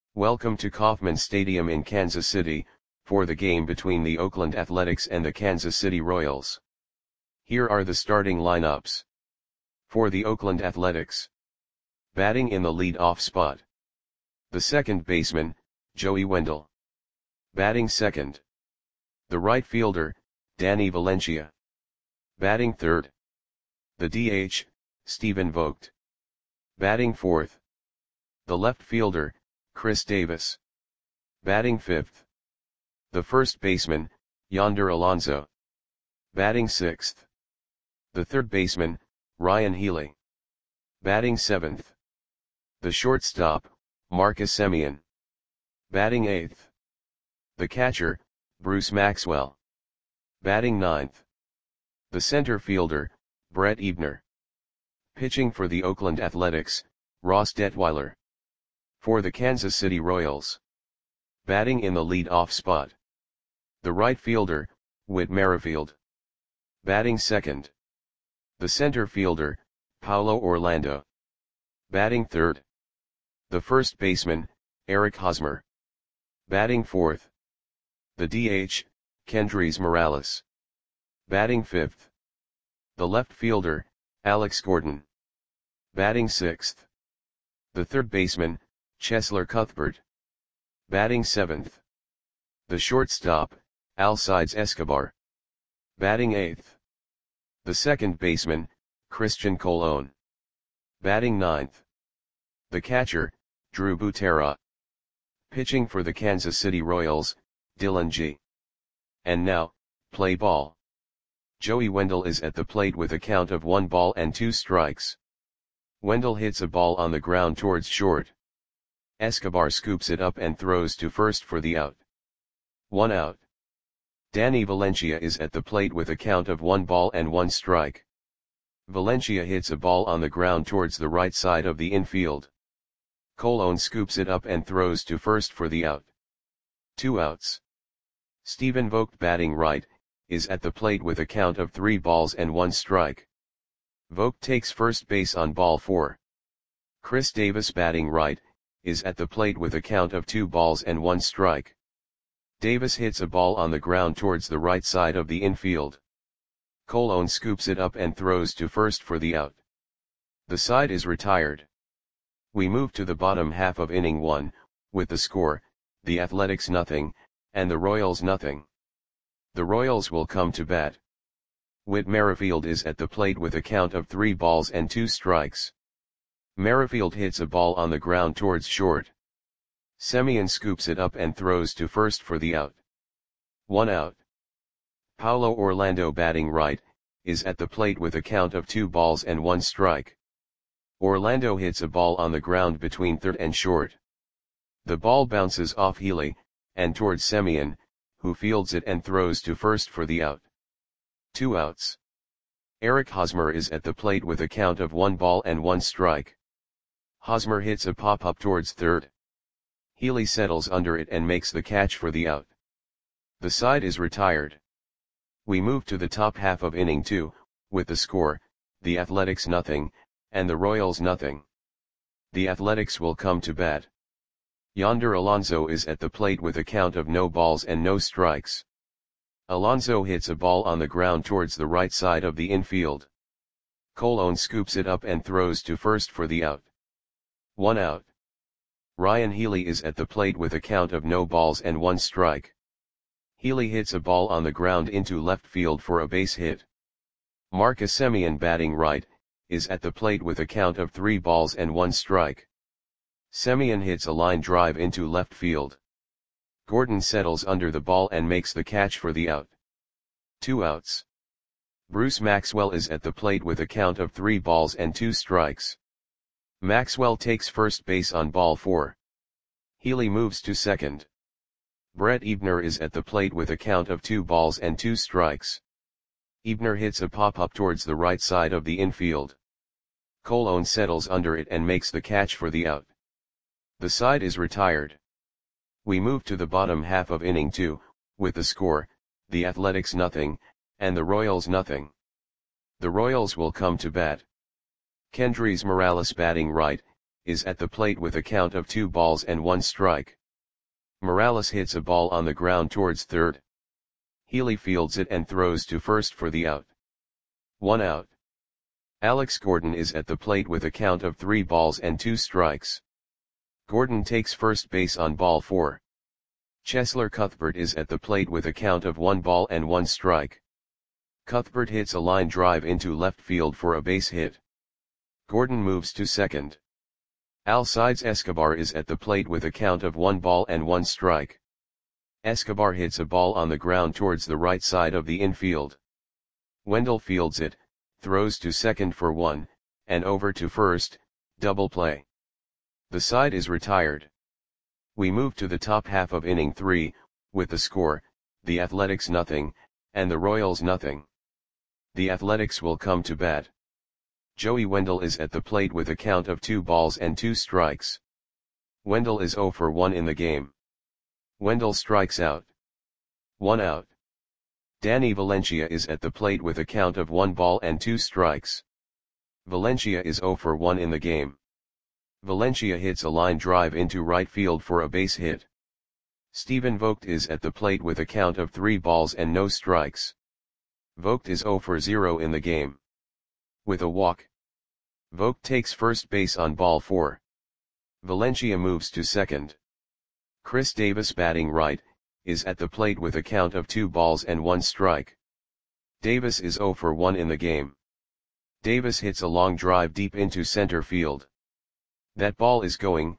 Welcome to Kauffman Stadium in Kansas City, for the game between the Oakland Athletics and the Kansas City Royals. Here are the starting lineups. For the Oakland Athletics. Batting in the lead-off spot. The second baseman, Joey Wendle. Batting second. The right fielder, Danny Valencia. Batting third. The DH, Stephen Vogt. Batting fourth. The left fielder, Chris Davis. Batting fifth. The first baseman, Yonder Alonso. Batting sixth. The third baseman, Ryan Healy. Batting seventh. The shortstop, Marcus Semien. Batting eighth. The catcher, Bruce Maxwell. Batting ninth. The center fielder, Brett Eibner. Pitching for the Oakland Athletics, Ross Detweiler. For the Kansas City Royals. Batting in the lead-off spot. The right fielder, Whit Merrifield. Batting second. The center fielder, Paulo Orlando. Batting third. The first baseman, Eric Hosmer. Batting fourth. The DH, Kendrys Morales. Batting fifth. The left fielder, Alex Gordon. Batting sixth. The third baseman, Cheslor Cuthbert. Batting seventh. The shortstop, Alcides Escobar. Batting eighth. The second baseman, Christian Colon. Batting ninth. The catcher, Drew Butera. Pitching for the Kansas City Royals, Dylan G. And now, play ball. Joey Wendle is at the plate with a count of 1 ball and 2 strikes. Wendle hits a ball on the ground towards short. Escobar scoops it up and throws to first for the out. 1 out. Danny Valencia is at the plate with a count of 1 ball and 1 strike. Valencia hits a ball on the ground towards the right side of the infield. Colon scoops it up and throws to first for the out. 2 outs. Stephen Vogt, batting right, is at the plate with a count of 3 balls and 1 strike. Vogt takes first base on ball 4. Chris Davis, batting right, is at the plate with a count of 2 balls and 1 strike. Davis hits a ball on the ground towards the right side of the infield. Colon scoops it up and throws to first for the out. The side is retired. We move to the bottom half of inning 1, with the score, the Athletics 0, and the Royals 0. The Royals will come to bat. Whit Merrifield is at the plate with a count of 3 balls and 2 strikes. Merrifield hits a ball on the ground towards short. Semien scoops it up and throws to first for the out. 1 out. Paulo Orlando, batting right, is at the plate with a count of 2 balls and 1 strike. Orlando hits a ball on the ground between third and short. The ball bounces off Healy, and towards Semien, who fields it and throws to first for the out. 2 outs. Eric Hosmer is at the plate with a count of 1 ball and 1 strike. Hosmer hits a pop-up towards third. Healy settles under it and makes the catch for the out. The side is retired. We move to the top half of inning 2, with the score, the Athletics 0, and the Royals 0. The Athletics will come to bat. Yonder Alonso is at the plate with a count of no balls and no strikes. Alonso hits a ball on the ground towards the right side of the infield. Colon scoops it up and throws to first for the out. 1 out. Ryan Healy is at the plate with a count of no balls and 1 strike. Healy hits a ball on the ground into left field for a base hit. Marcus Semien, batting right, is at the plate with a count of 3 balls and 1 strike. Semien hits a line drive into left field. Gordon settles under the ball and makes the catch for the out. 2 outs. Bruce Maxwell is at the plate with a count of 3 balls and 2 strikes. Maxwell takes first base on ball 4. Healy moves to second. Brett Eibner is at the plate with a count of 2 balls and 2 strikes. Eibner hits a pop-up towards the right side of the infield. Colon settles under it and makes the catch for the out. The side is retired. We move to the bottom half of inning 2, with the score, the Athletics 0, and the Royals 0. The Royals will come to bat. Kendrys Morales, batting right, is at the plate with a count of 2 balls and 1 strike. Morales hits a ball on the ground towards third. Healy fields it and throws to first for the out. 1 out. Alex Gordon is at the plate with a count of 3 balls and 2 strikes. Gordon takes first base on ball 4. Cheslor Cuthbert is at the plate with a count of 1 ball and 1 strike. Cuthbert hits a line drive into left field for a base hit. Gordon moves to second. Alcides Escobar is at the plate with a count of 1 ball and 1 strike. Escobar hits a ball on the ground towards the right side of the infield. Wendell fields it, throws to second for 1, and over to first, double play. The side is retired. We move to the top half of inning 3, with the score, the Athletics nothing, and the Royals nothing. The Athletics will come to bat. Joey Wendell is at the plate with a count of 2 balls and 2 strikes. Wendell is 0 for 1 in the game. Wendell strikes out. 1 out. Danny Valencia is at the plate with a count of 1 ball and 2 strikes. Valencia is 0 for 1 in the game. Valencia hits a line drive into right field for a base hit. Stephen Vogt is at the plate with a count of 3 balls and no strikes. Vogt is 0 for 0 in the game. With a walk. Vogt takes first base on ball 4. Valencia moves to second. Chris Davis batting right, is at the plate with a count of 2 balls and 1 strike. Davis is 0 for 1 in the game. Davis hits a long drive deep into center field. That ball is going,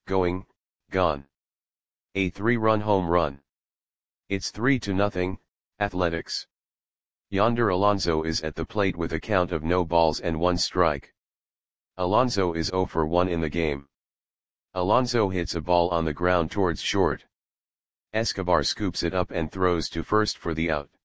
gone. A 3-run home run. It's 3-0, Athletics. Yonder Alonso is at the plate with a count of no balls and 1 strike. Alonso is 0 for 1 in the game. Alonso hits a ball on the ground towards short. Escobar scoops it up and throws to first for the out.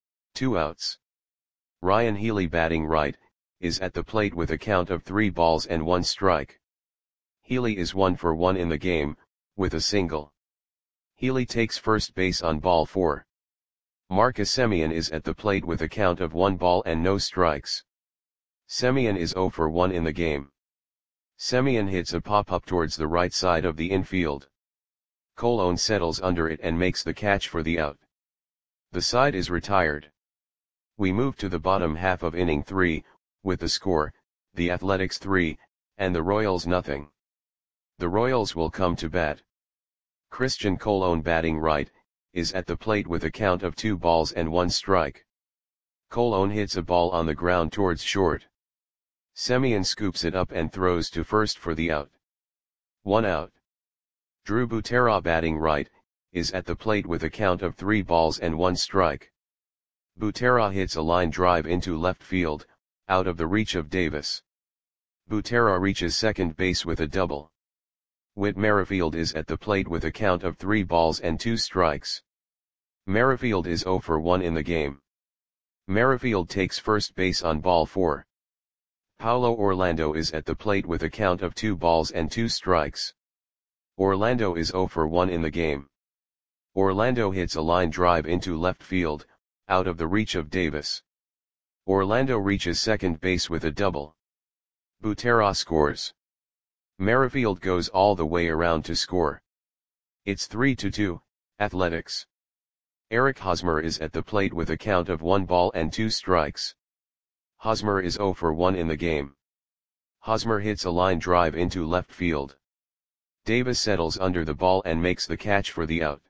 2 outs. Ryan Healy batting right, is at the plate with a count of 3 balls and 1 strike. Healy is 1 for 1 in the game, with a single. Healy takes first base on ball 4. Marcus Semien is at the plate with a count of 1 ball and no strikes. Semien is 0 for 1 in the game. Semien hits a pop-up towards the right side of the infield. Colon settles under it and makes the catch for the out. The side is retired. We move to the bottom half of inning 3, with the score, the Athletics 3, and the Royals nothing. The Royals will come to bat. Christian Colon batting right, is at the plate with a count of 2 balls and 1 strike. Colon hits a ball on the ground towards short. Semien scoops it up and throws to first for the out. 1 out. Drew Butera batting right, is at the plate with a count of 3 balls and 1 strike. Butera hits a line drive into left field, out of the reach of Davis. Butera reaches second base with a double. Whit Merrifield is at the plate with a count of 3 balls and 2 strikes. Merrifield is 0 for 1 in the game. Merrifield takes first base on ball 4. Paulo Orlando is at the plate with a count of 2 balls and 2 strikes. Orlando is 0 for 1 in the game. Orlando hits a line drive into left field, out of the reach of Davis. Orlando reaches second base with a double. Butera scores. Merrifield goes all the way around to score. It's 3-2, Athletics. Eric Hosmer is at the plate with a count of 1 ball and 2 strikes. Hosmer is 0 for 1 in the game. Hosmer hits a line drive into left field. Davis settles under the ball and makes the catch for the out.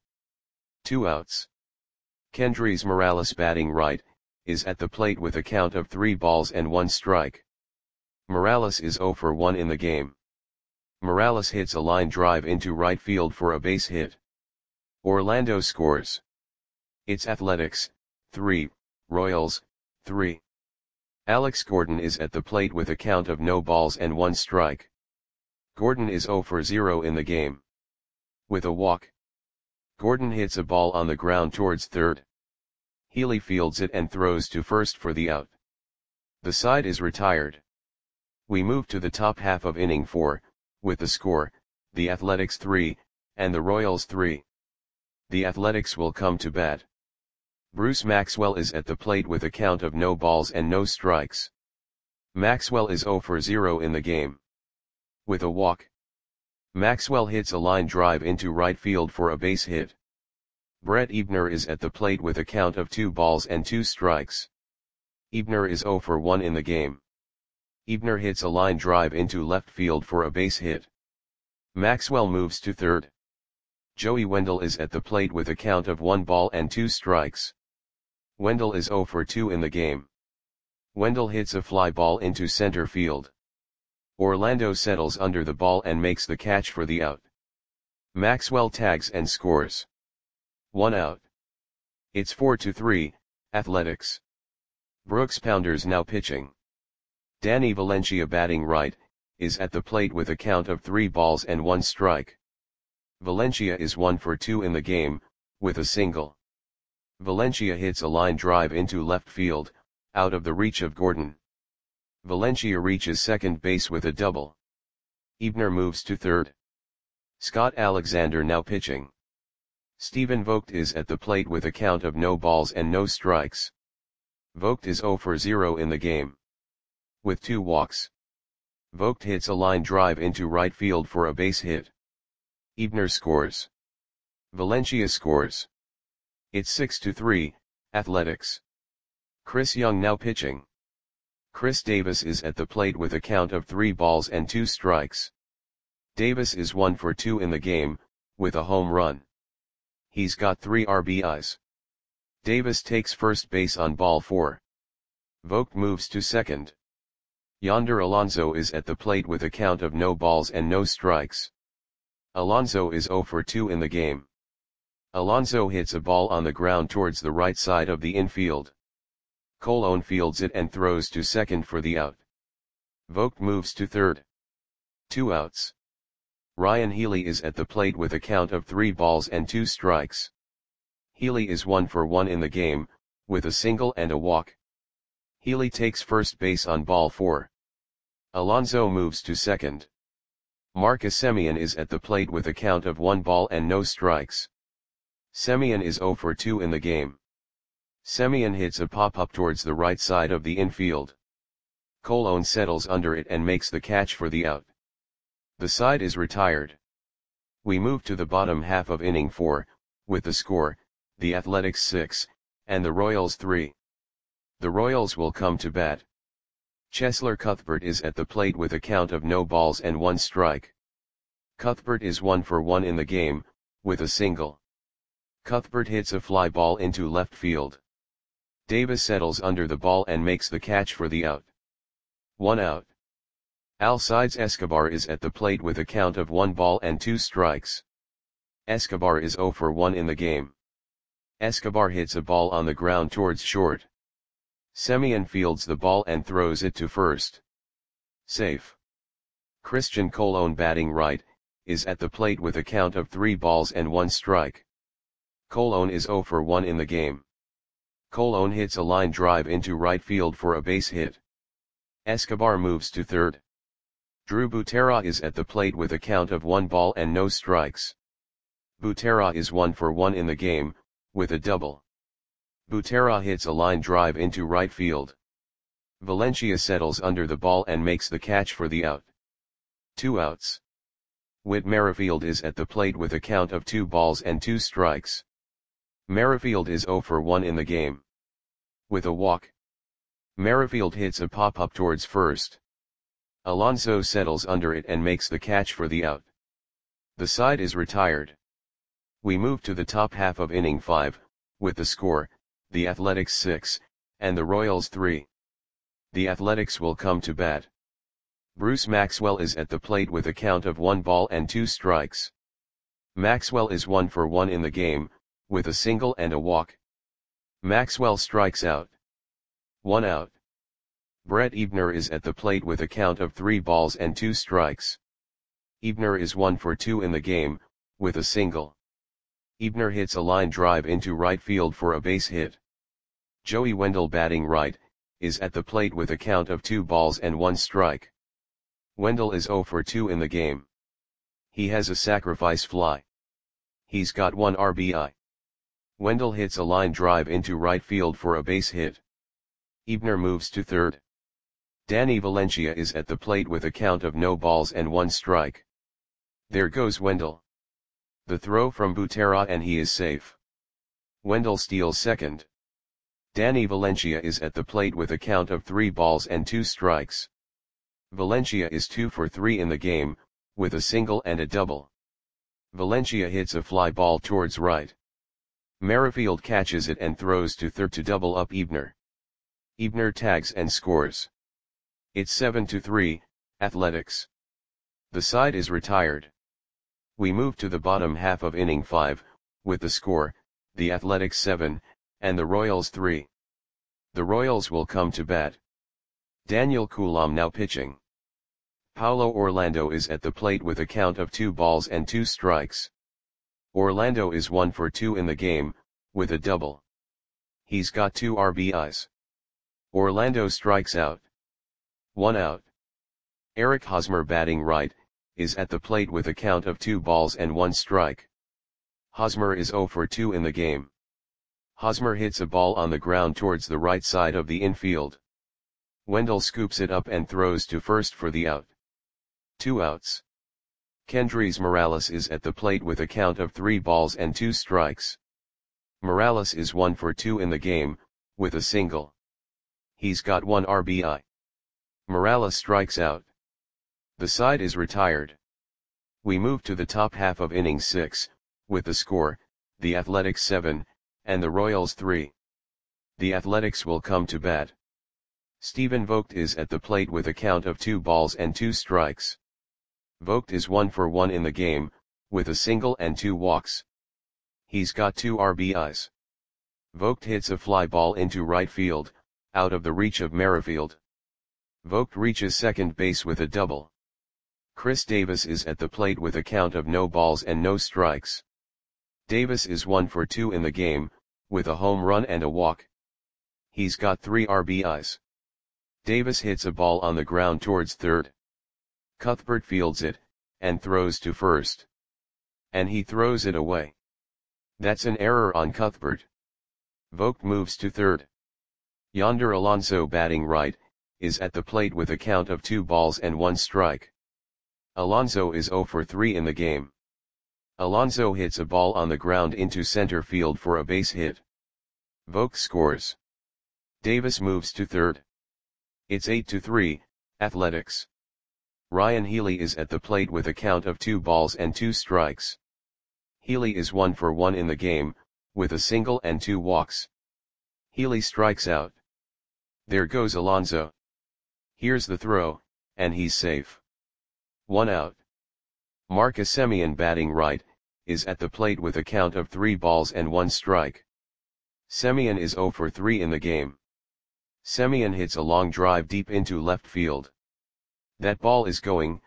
2 outs. Kendrys Morales batting right, is at the plate with a count of 3 balls and 1 strike. Morales is 0 for 1 in the game. Morales hits a line drive into right field for a base hit. Orlando scores. It's Athletics, 3, Royals, 3. Alex Gordon is at the plate with a count of no balls and 1 strike. Gordon is 0 for 0 in the game. With a walk. Gordon hits a ball on the ground towards third. Healy fields it and throws to first for the out. The side is retired. We move to the top half of inning 4, with the score, the Athletics 3, and the Royals 3. The Athletics will come to bat. Bruce Maxwell is at the plate with a count of no balls and no strikes. Maxwell is 0 for 0 in the game. with a walk. Maxwell hits a line drive into right field for a base hit. Brett Eibner is at the plate with a count of 2 balls and 2 strikes. Eibner is 0 for 1 in the game. Eibner hits a line drive into left field for a base hit. Maxwell moves to third. Joey Wendle is at the plate with a count of 1 ball and 2 strikes. Wendle is 0 for 2 in the game. Wendle hits a fly ball into center field. Orlando settles under the ball and makes the catch for the out. Maxwell tags and scores. 1 out. It's 4-3, Athletics. Brooks Pounders now pitching. Danny Valencia batting right, is at the plate with a count of 3 balls and 1 strike. Valencia is 1 for 2 in the game, with a single. Valencia hits a line drive into left field, out of the reach of Gordon. Valencia reaches second base with a double. Eibner moves to third. Scott Alexander now pitching. Stephen Vogt is at the plate with a count of no balls and no strikes. Vogt is 0 for 0 in the game. With 2 walks. Vogt hits a line drive into right field for a base hit. Eibner scores. Valencia scores. It's 6-3, Athletics. Chris Young now pitching. Chris Davis is at the plate with a count of 3 balls and 2 strikes. Davis is 1 for 2 in the game, with a home run. He's got 3 RBIs. Davis takes first base on ball 4. Vogt moves to second. Yonder Alonso is at the plate with a count of no balls and no strikes. Alonso is 0 for 2 in the game. Alonso hits a ball on the ground towards the right side of the infield. Colon fields it and throws to second for the out. Vogt moves to third. 2 outs. Ryan Healy is at the plate with a count of 3 balls and 2 strikes. Healy is 1 for 1 in the game, with a single and a walk. Healy takes first base on ball 4. Alonso moves to second. Marcus Semien is at the plate with a count of 1 ball and no strikes. Semien is 0 for 2 in the game. Semien hits a pop-up towards the right side of the infield. Colon settles under it and makes the catch for the out. The side is retired. We move to the bottom half of inning 4, with the score, the Athletics 6, and the Royals 3. The Royals will come to bat. Cheslor Cuthbert is at the plate with a count of no balls and 1 strike. Cuthbert is 1 for 1 in the game, with a single. Cuthbert hits a fly ball into left field. Davis settles under the ball and makes the catch for the out. 1 out. Alcides Escobar is at the plate with a count of 1 ball and 2 strikes. Escobar is 0 for 1 in the game. Escobar hits a ball on the ground towards short. Semien fields the ball and throws it to first. Safe. Christian Colon batting right, is at the plate with a count of 3 balls and 1 strike. Colon is 0 for 1 in the game. Colon hits a line drive into right field for a base hit. Escobar moves to third. Drew Butera is at the plate with a count of 1 ball and no strikes. Butera is 1 for 1 in the game, with a double. Butera hits a line drive into right field. Valencia settles under the ball and makes the catch for the out. 2 outs. Whit Merrifield is at the plate with a count of 2 balls and 2 strikes. Merrifield is 0 for 1 in the game. With a walk. Merrifield hits a pop-up towards first. Alonso settles under it and makes the catch for the out. The side is retired. We move to the top half of inning 5, with the score, the Athletics 6, and the Royals 3. The Athletics will come to bat. Bruce Maxwell is at the plate with a count of 1 ball and 2 strikes. Maxwell is 1 for 1 in the game, with a single and a walk. Maxwell strikes out. 1 out. Brett Eibner is at the plate with a count of 3 balls and 2 strikes. Eibner is 1 for 2 in the game, with a single. Eibner hits a line drive into right field for a base hit. Joey Wendle batting right, is at the plate with a count of 2 balls and 1 strike. Wendle is 0 for 2 in the game. He has a sacrifice fly. He's got 1 RBI. Wendle hits a line drive into right field for a base hit. Eibner moves to third. Danny Valencia is at the plate with a count of no balls and 1 strike. There goes Wendell. The throw from Butera and he is safe. Wendell steals second. Danny Valencia is at the plate with a count of 3 balls and 2 strikes. Valencia is 2 for 3 in the game, with a single and a double. Valencia hits a fly ball towards right. Merrifield catches it and throws to third to double up Ebner. Ebner tags and scores. It's 7-3, Athletics. The side is retired. We move to the bottom half of inning 5, with the score, the Athletics 7, and the Royals 3. The Royals will come to bat. Daniel Coulomb now pitching. Paulo Orlando is at the plate with a count of 2 balls and 2 strikes. Orlando is 1 for 2 in the game, with a double. He's got 2 RBIs. Orlando strikes out. 1 out. Eric Hosmer batting right, is at the plate with a count of 2 balls and 1 strike. Hosmer is 0 for 2 in the game. Hosmer hits a ball on the ground towards the right side of the infield. Wendell scoops it up and throws to first for the out. 2 outs. Kendrys Morales is at the plate with a count of 3 balls and 2 strikes. Morales is 1 for 2 in the game, with a single. He's got 1 RBI. Morales strikes out. The side is retired. We move to the top half of inning 6, with the score, the Athletics 7, and the Royals 3. The Athletics will come to bat. Stephen Vogt is at the plate with a count of 2 balls and 2 strikes. Vogt is 1 for 1 in the game, with a single and 2 walks. He's got 2 RBIs. Vogt hits a fly ball into right field, out of the reach of Merrifield. Vogt reaches second base with a double. Chris Davis is at the plate with a count of no balls and no strikes. Davis is 1 for 2 in the game, with a home run and a walk. He's got 3 RBIs. Davis hits a ball on the ground towards third. Cuthbert fields it, and throws to first. And he throws it away. That's an error on Cuthbert. Vogt moves to third. Yonder Alonso batting right, is at the plate with a count of 2 balls and 1 strike. Alonso is 0 for 3 in the game. Alonso hits a ball on the ground into center field for a base hit. Vogt scores. Davis moves to third. It's 8-3, Athletics. Ryan Healy is at the plate with a count of 2 balls and 2 strikes. Healy is 1 for 1 in the game, with a single and 2 walks. Healy strikes out. There goes Alonso. Here's the throw, and he's safe. 1 out. Marcus Semien batting right, is at the plate with a count of 3 balls and 1 strike. Semien is 0 for 3 in the game. Semien hits a long drive deep into left field. That ball is gone.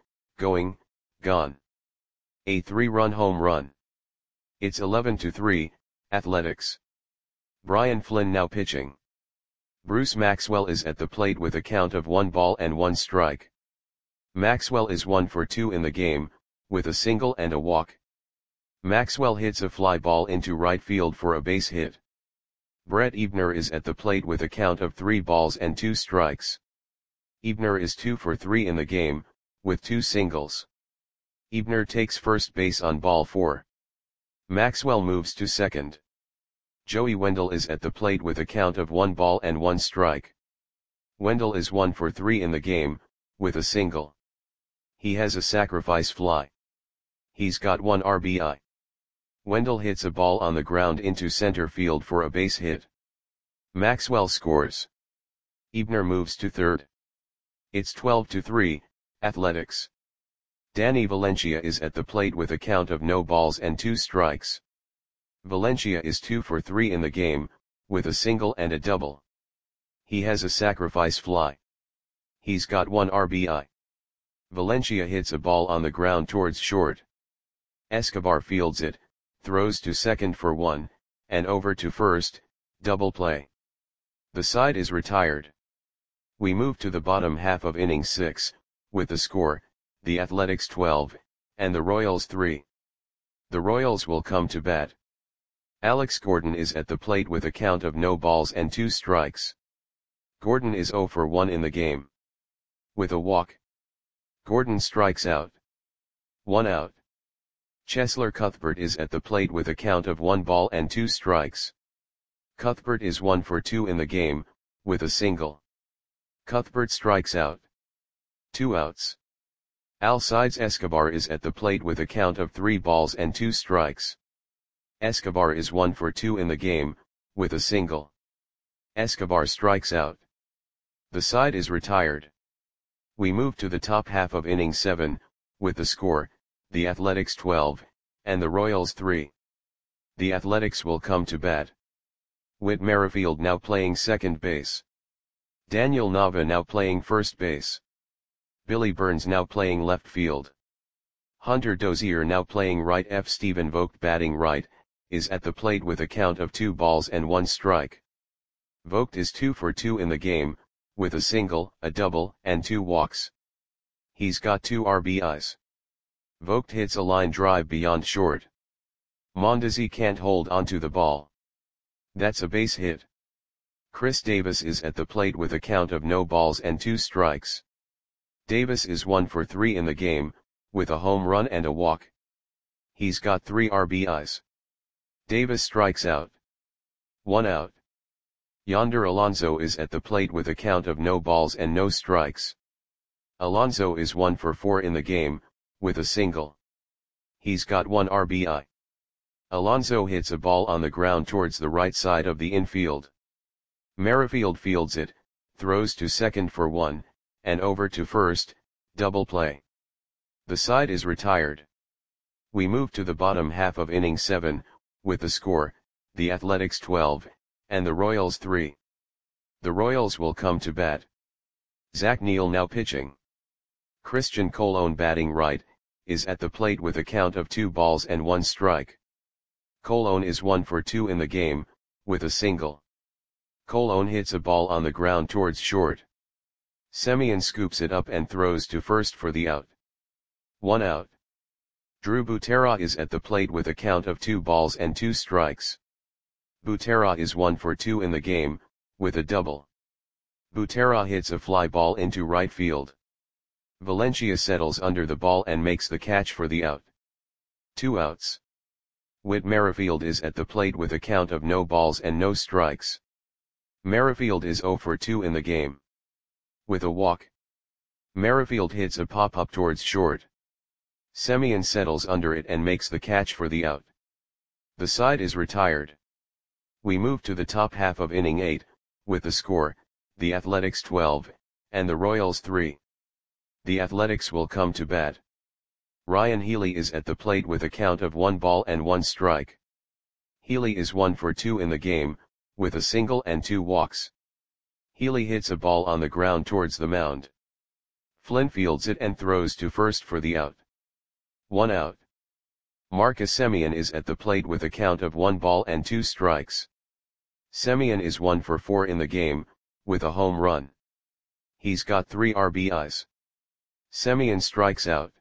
A 3-run home run. It's 11-3, Athletics. Brian Flynn now pitching. Bruce Maxwell is at the plate with a count of 1 ball and 1 strike. Maxwell is 1 for 2 in the game, with a single and a walk. Maxwell hits a fly ball into right field for a base hit. Brett Ebner is at the plate with a count of 3 balls and 2 strikes. Ebner is 2 for 3 in the game, with 2 singles. Ebner takes first base on ball 4. Maxwell moves to second. Joey Wendell is at the plate with a count of 1 ball and 1 strike. Wendell is 1 for 3 in the game, with a single. He has a sacrifice fly. He's got 1 RBI. Wendell hits a ball on the ground into center field for a base hit. Maxwell scores. Ebner moves to third. It's 12-3, Athletics. Danny Valencia is at the plate with a count of no balls and 2 strikes. Valencia is 2 for 3 in the game, with a single and a double. He has a sacrifice fly. He's got 1 RBI. Valencia hits a ball on the ground towards short. Escobar fields it, throws to second for 1, and over to first, double play. The side is retired. We move to the bottom half of inning 6, with the score, the Athletics 12, and the Royals 3. The Royals will come to bat. Alex Gordon is at the plate with a count of no balls and 2 strikes. Gordon is 0 for 1 in the game. with a walk. Gordon strikes out. 1 out. Cheslor Cuthbert is at the plate with a count of 1 ball and 2 strikes. Cuthbert is 1 for 2 in the game, with a single. Cuthbert strikes out. 2 outs. Alcides Escobar is at the plate with a count of 3 balls and 2 strikes. Escobar is 1 for 2 in the game, with a single. Escobar strikes out. The side is retired. We move to the top half of inning 7, with the score, the Athletics 12, and the Royals 3. The Athletics will come to bat. Whit Merrifield now playing second base. Daniel Nava now playing first base. Billy Burns now playing left field. Hunter Dozier now playing right. Stephen Vogt batting right, is at the plate with a count of 2 balls and 1 strike. Vogt is 2 for 2 in the game, with a single, a double, and 2 walks. He's got 2 RBIs. Vogt hits a line drive beyond short. Mondesi can't hold onto the ball. That's a base hit. Chris Davis is at the plate with a count of no balls and 2 strikes. Davis is 1 for 3 in the game, with a home run and a walk. He's got 3 RBIs. Davis strikes out. 1 out. Yonder Alonso is at the plate with a count of no balls and no strikes. Alonso is 1 for 4 in the game, with a single. He's got 1 RBI. Alonso hits a ball on the ground towards the right side of the infield. Merrifield fields it, throws to second for 1, and over to first, double play. The side is retired. We move to the bottom half of inning 7, with the score, the Athletics 12, and the Royals 3. The Royals will come to bat. Zach Neal now pitching. Christian Colon batting right, is at the plate with a count of 2 balls and 1 strike. Colon is 1 for 2 in the game, with a single. Colon hits a ball on the ground towards short. Semien scoops it up and throws to first for the out. 1 out. Drew Butera is at the plate with a count of 2 balls and 2 strikes. Butera is 1 for 2 in the game, with a double. Butera hits a fly ball into right field. Valencia settles under the ball and makes the catch for the out. 2 outs. Whit Merrifield is at the plate with a count of no balls and no strikes. Merrifield is 0 for 2 in the game. With a walk. Merrifield hits a pop-up towards short. Semien settles under it and makes the catch for the out. The side is retired. We move to the top half of inning 8, with the score, the Athletics 12, and the Royals 3. The Athletics will come to bat. Ryan Healy is at the plate with a count of 1 ball and 1 strike. Healy is 1 for 2 in the game, with a single and 2 walks. Healy hits a ball on the ground towards the mound. Flynn fields it and throws to first for the out. 1 out. Marcus Semien is at the plate with a count of 1 ball and 2 strikes. Semien is 1 for 4 in the game, with a home run. He's got 3 RBIs. Semien strikes out.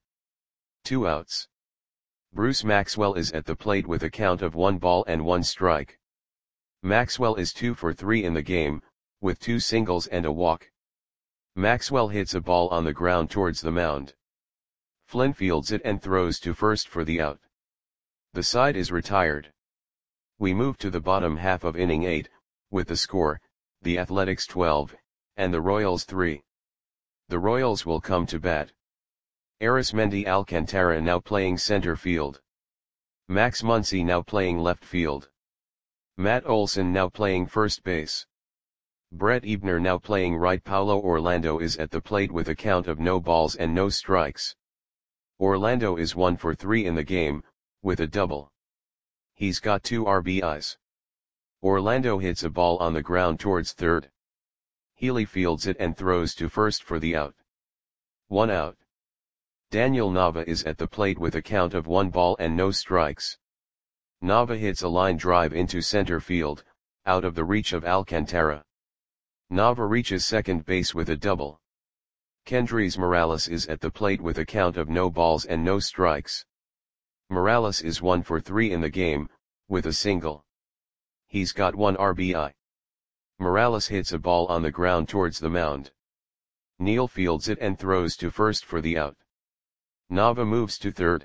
2 outs. Bruce Maxwell is at the plate with a count of 1 ball and 1 strike. Maxwell is 2 for 3 in the game, with 2 singles and a walk. Maxwell hits a ball on the ground towards the mound. Flynn fields it and throws to first for the out. The side is retired. We move to the bottom half of inning 8, with the score, the Athletics 12, and the Royals 3. The Royals will come to bat. Arismendi Alcantara now playing center field. Max Muncy now playing left field. Matt Olson now playing first base. Brett Ebner now playing right. Paulo Orlando is at the plate with a count of no balls and no strikes. Orlando is 1 for 3 in the game, with a double. He's got 2 RBIs. Orlando hits a ball on the ground towards third. Healy fields it and throws to first for the out. 1 out. Daniel Nava is at the plate with a count of 1 ball and no strikes. Nava hits a line drive into center field, out of the reach of Alcantara. Nava reaches second base with a double. Kendrys Morales is at the plate with a count of no balls and no strikes. Morales is 1 for 3 in the game, with a single. He's got 1 RBI. Morales hits a ball on the ground towards the mound. Neal fields it and throws to first for the out. Nava moves to third.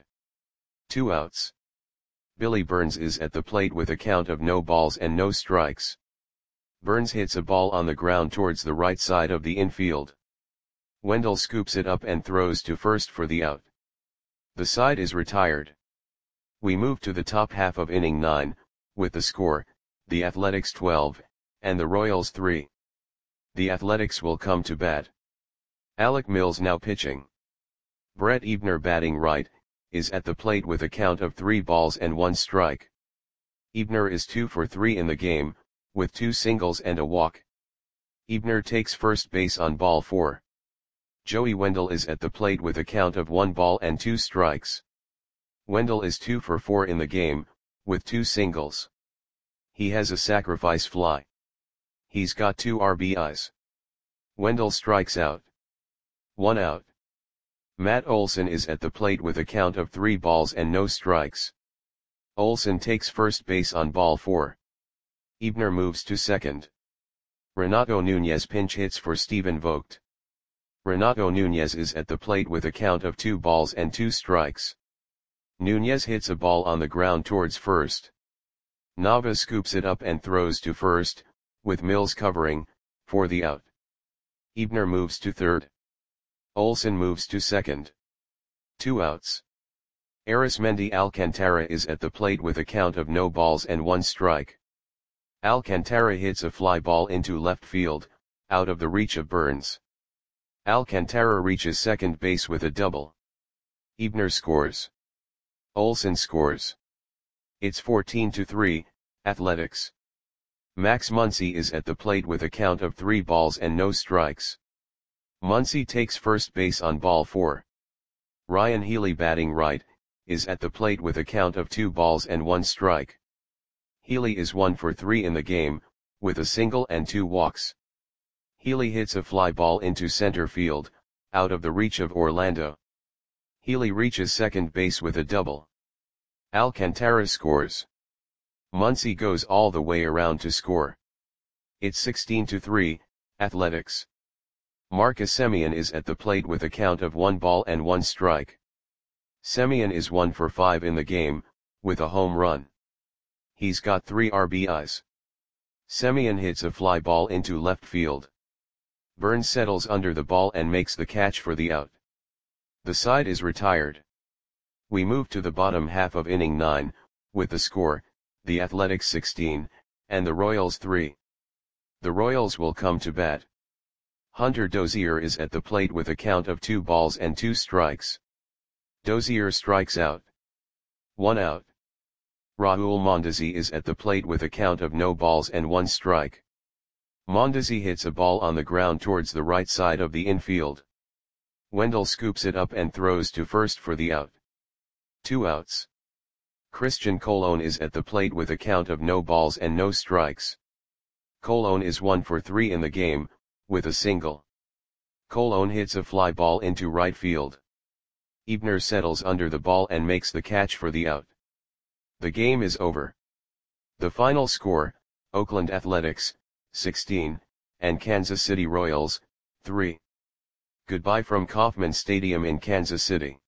2 outs. Billy Burns is at the plate with a count of no balls and no strikes. Burns hits a ball on the ground towards the right side of the infield. Wendell scoops it up and throws to first for the out. The side is retired. We move to the top half of inning 9, with the score, the Athletics 12, and the Royals 3. The Athletics will come to bat. Alec Mills now pitching. Brett Ebner batting right, is at the plate with a count of 3 balls and 1 strike. Ebner is 2 for 3 in the game, with 2 singles and a walk. Ebner takes first base on ball 4. Joey Wendell is at the plate with a count of 1 ball and 2 strikes. Wendell is 2 for 4 in the game, with 2 singles. He has a sacrifice fly. He's got 2 RBIs. Wendell strikes out. 1 out. Matt Olson is at the plate with a count of 3 balls and no strikes. Olson takes first base on ball 4. Ebner moves to second. Renato Nunez pinch hits for Stephen Vogt. Renato Nunez is at the plate with a count of 2 balls and 2 strikes. Nunez hits a ball on the ground towards first. Nava scoops it up and throws to first, with Mills covering, for the out. Ebner moves to third. Olson moves to second. 2 outs. Arismendi Alcantara is at the plate with a count of no balls and 1 strike. Alcantara hits a fly ball into left field, out of the reach of Burns. Alcantara reaches second base with a double. Ebner scores. Olson scores. It's 14-3, Athletics. Max Muncy is at the plate with a count of 3 balls and no strikes. Muncy takes first base on ball 4. Ryan Healy batting right, is at the plate with a count of 2 balls and 1 strike. Healy is 1 for 3 in the game, with a single and 2 walks. Healy hits a fly ball into center field, out of the reach of Orlando. Healy reaches second base with a double. Alcantara scores. Muncy goes all the way around to score. It's 16-3, Athletics. Marcus Semien is at the plate with a count of 1 ball and 1 strike. Semien is 1 for 5 in the game, with a home run. He's got 3 RBIs. Semien hits a fly ball into left field. Burns settles under the ball and makes the catch for the out. The side is retired. We move to the bottom half of inning 9, with the score, the Athletics 16, and the Royals 3. The Royals will come to bat. Hunter Dozier is at the plate with a count of 2 balls and 2 strikes. Dozier strikes out. 1 out. Raul Mondesi is at the plate with a count of no balls and 1 strike. Mondesi hits a ball on the ground towards the right side of the infield. Wendell scoops it up and throws to first for the out. 2 outs. Christian Colon is at the plate with a count of no balls and no strikes. Colon is 1 for 3 in the game, with a single. Colon hits a fly ball into right field. Ebner settles under the ball and makes the catch for the out. The game is over. The final score, Oakland Athletics, 16, and Kansas City Royals, 3. Goodbye from Kauffman Stadium in Kansas City.